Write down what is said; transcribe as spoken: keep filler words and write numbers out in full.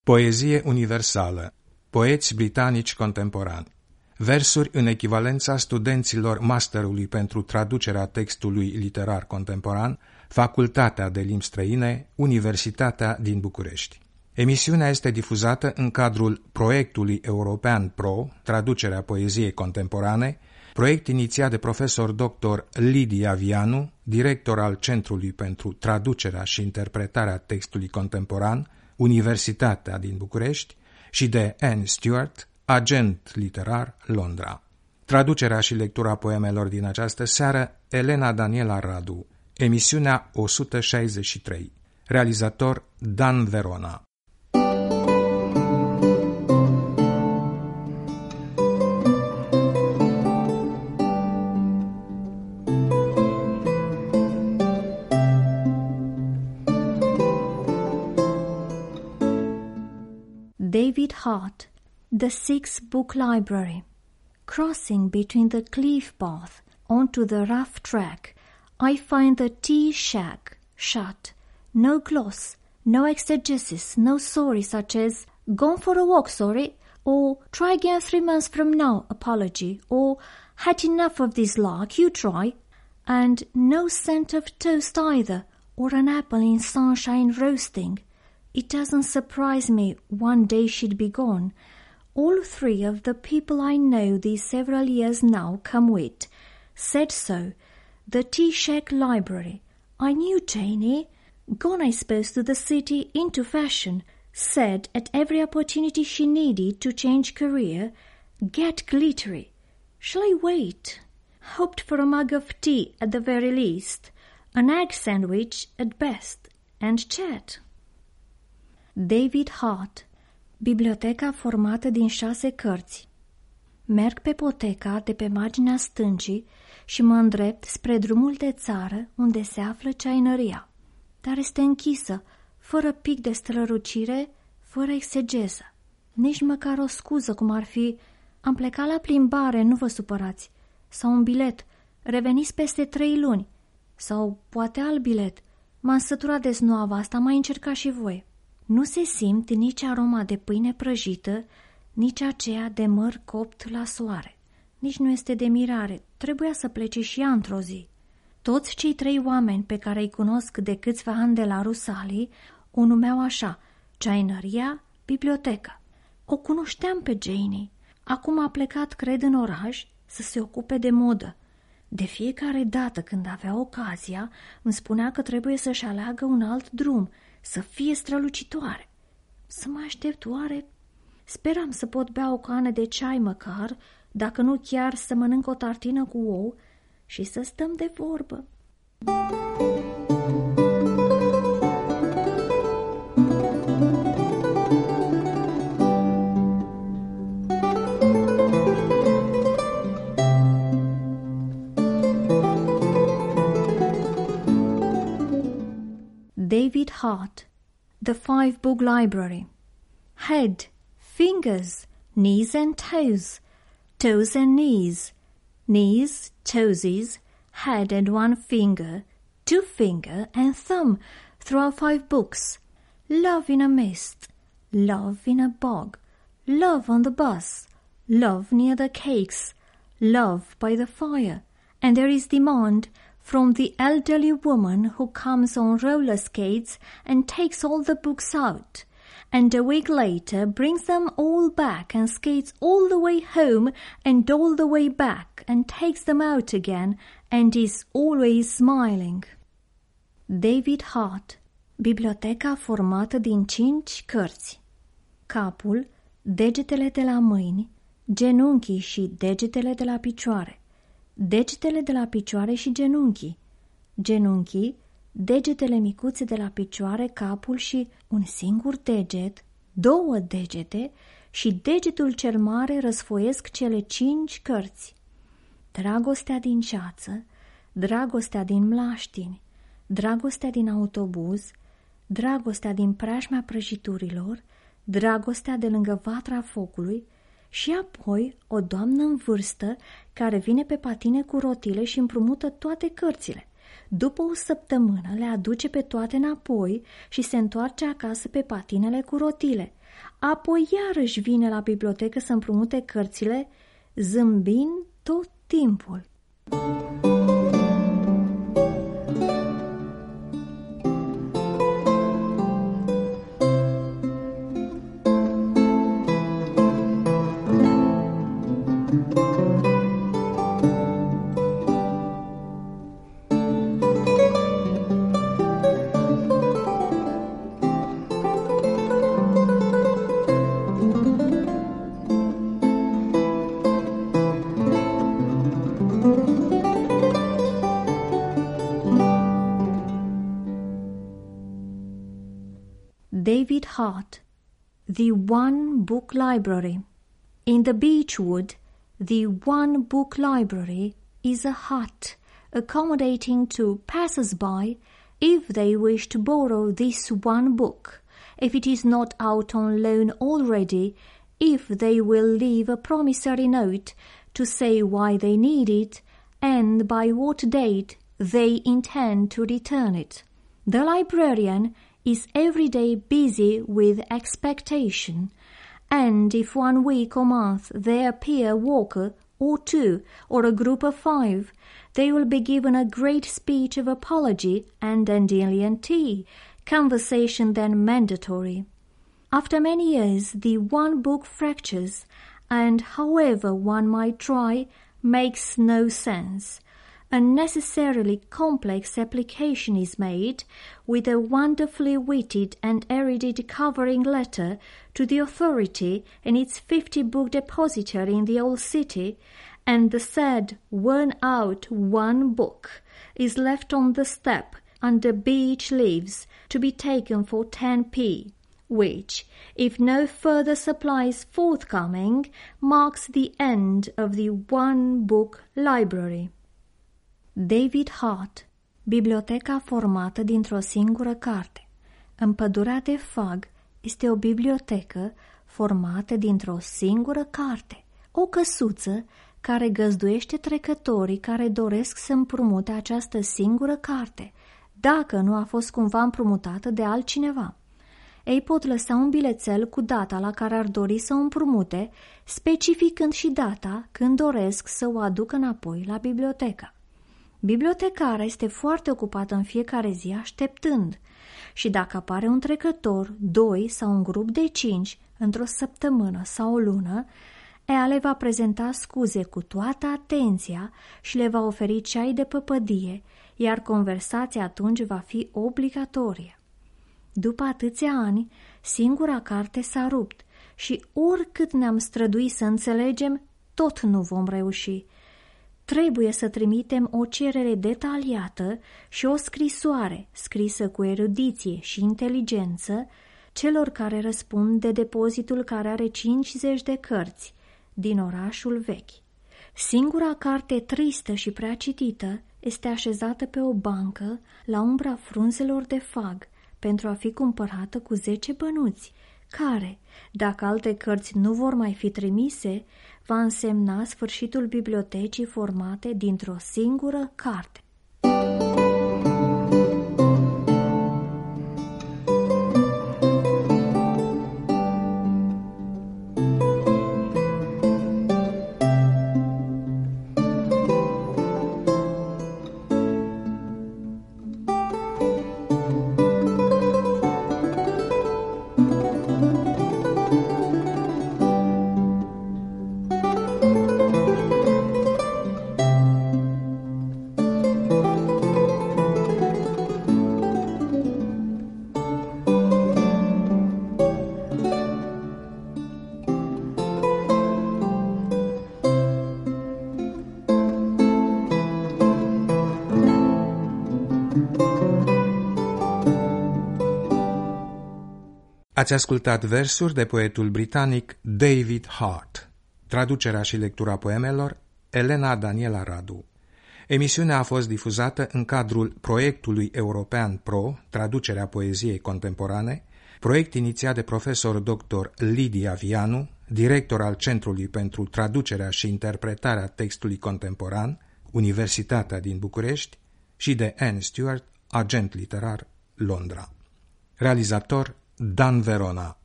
Poezie universală. Poeți britanici contemporani. Versuri în echivalența studenților masterului pentru traducerea textului literar contemporan, Facultatea de Limbi Străine, Universitatea din București. Emisiunea este difuzată în cadrul proiectului european PRO, traducerea poeziei contemporane, proiect inițiat de profesor doctor Lidia Vianu, director al Centrului pentru Traducerea și Interpretarea Textului Contemporan, Universitatea din București, și de Anne Stewart, agent literar, Londra. Traducerea și lectura poemelor din această seară, Elena Daniela Radu. Emisiunea o sută șaizeci și trei. Realizator Dan Verona. David Hart, The Six Book Library. Crossing between the cliff path onto the rough track, I find the tea shack shut. No gloss, no exegesis, no sorry such as "gone for a walk, sorry," or "try again three months from now, apology," or "had enough of this lark, you try," and no scent of toast either, or an apple in sunshine roasting. It doesn't surprise me one day she'd be gone. All three of the people I know these several years now come with said so. The Tea Shack Library. I knew Janie. Gone, I suppose, to the city, into fashion. Said at every opportunity she needed to change career, get glittery. Shall I wait? Hoped for a mug of tea at the very least, an egg sandwich at best, and chat. David Hart. Biblioteca formată din șase cărți. Merg pe poteca de pe marginea stâncii și mă îndrept spre drumul de țară unde se află ceainăria, dar este închisă, fără pic de strălucire, fără exegeză, nici măcar o scuză cum ar fi "am plecat la plimbare, nu vă supărați", sau un bilet, "reveniți peste trei luni", sau poate alt bilet, "m-am săturat de snoava asta, mai încercați și voi". Nu se simt nici aroma de pâine prăjită, nici aceea de măr copt la soare. Nici nu este de mirare, trebuia să plece și ea într-o zi. Toți cei trei oameni pe care îi cunosc de câțiva ani de la Rusalii o numeau așa: ceainăria, biblioteca. O cunoșteam pe Janie. Acum a plecat, cred, în oraș să se ocupe de modă. De fiecare dată când avea ocazia, îmi spunea că trebuie să-și aleagă un alt drum, să fie strălucitoare. Să mă aștept oare? Speram să pot bea o cană de ceai măcar, dacă nu chiar să mănânc o tartină cu ou și să stăm de vorbă. David Hart. The Five Book Library. Head, fingers, knees and toes, toes and knees, knees, toesies, head and one finger, two finger and thumb, through five books. Love in a mist, love in a bog, love on the bus, love near the cakes, love by the fire, and there is demand from the elderly woman who comes on roller skates and takes all the books out, and a week later brings them all back and skates all the way home and all the way back and takes them out again and is always smiling. David Hart. Biblioteca formată din cinci cărți. Capul, degetele de la mâini, genunchii și degetele de la picioare. Degetele de la picioare și genunchii, genunchii, degetele micuțe de la picioare, capul și un singur deget, două degete și degetul cel mare răsfoiesc cele cinci cărți. Dragostea din ceață, dragostea din mlaștini, dragostea din autobuz, dragostea din preajma prăjiturilor, dragostea de lângă vatra focului, și apoi o doamnă în vârstă care vine pe patine cu rotile și împrumută toate cărțile. După o săptămână le aduce pe toate înapoi și se întoarce acasă pe patinele cu rotile. Apoi iarăși vine la bibliotecă să împrumute cărțile, zâmbind tot timpul. David Hart, The One Book Library. In the Beechwood, the One Book Library is a hut accommodating to passers-by if they wish to borrow this one book, if it is not out on loan already, if they will leave a promissory note to say why they need it, and by what date they intend to return it. The librarian is every day busy with expectation, and if one week or month there appear a walker or two or a group of five, they will be given a great speech of apology and dandelion tea, conversation then mandatory. After many years, the one book fractures, and however one might try, makes no sense. Unnecessarily complex application is made, with a wonderfully witted and erudite covering letter to the authority and its fifty-book depository in the old city, and the said worn-out one book is left on the step under beech leaves to be taken for ten p, which, if no further supply is forthcoming, marks the end of the one book library. David Hart, Biblioteca formată dintr-o singură carte. Împădurea de Fag este o bibliotecă formată dintr-o singură carte, o căsuță care găzduiește trecătorii care doresc să împrumute această singură carte, dacă nu a fost cumva împrumutată de altcineva. Ei pot lăsa un bilețel cu data la care ar dori să o împrumute, specificând și data când doresc să o aducă înapoi la bibliotecă. Bibliotecara este foarte ocupată în fiecare zi așteptând și dacă apare un trecător, doi sau un grup de cinci într-o săptămână sau o lună, ea le va prezenta scuze cu toată atenția și le va oferi ceai de păpădie, iar conversația atunci va fi obligatorie. După atâția ani, singura carte s-a rupt și oricât ne-am străduit să înțelegem, tot nu vom reuși. Trebuie să trimitem o cerere detaliată și o scrisoare scrisă cu erudiție și inteligență celor care răspund de depozitul care are cincizeci de cărți din orașul vechi. Singura carte tristă și prea citită este așezată pe o bancă la umbra frunzelor de fag pentru a fi cumpărată cu zece bănuți, care, dacă alte cărți nu vor mai fi trimise, va însemna sfârșitul bibliotecii formate dintr-o singură carte. Ați ascultat versuri de poetul britanic David Hart. Traducerea și lectura poemelor Elena Daniela Radu. Emisiunea a fost difuzată în cadrul proiectului european Pro, traducerea poeziei contemporane, proiect inițiat de profesor doctor Lidia Vianu, director al Centrului pentru Traducerea și Interpretarea Textului Contemporan, Universitatea din București, și de Anne Stewart, agent literar, Londra. Realizator Dan Verona.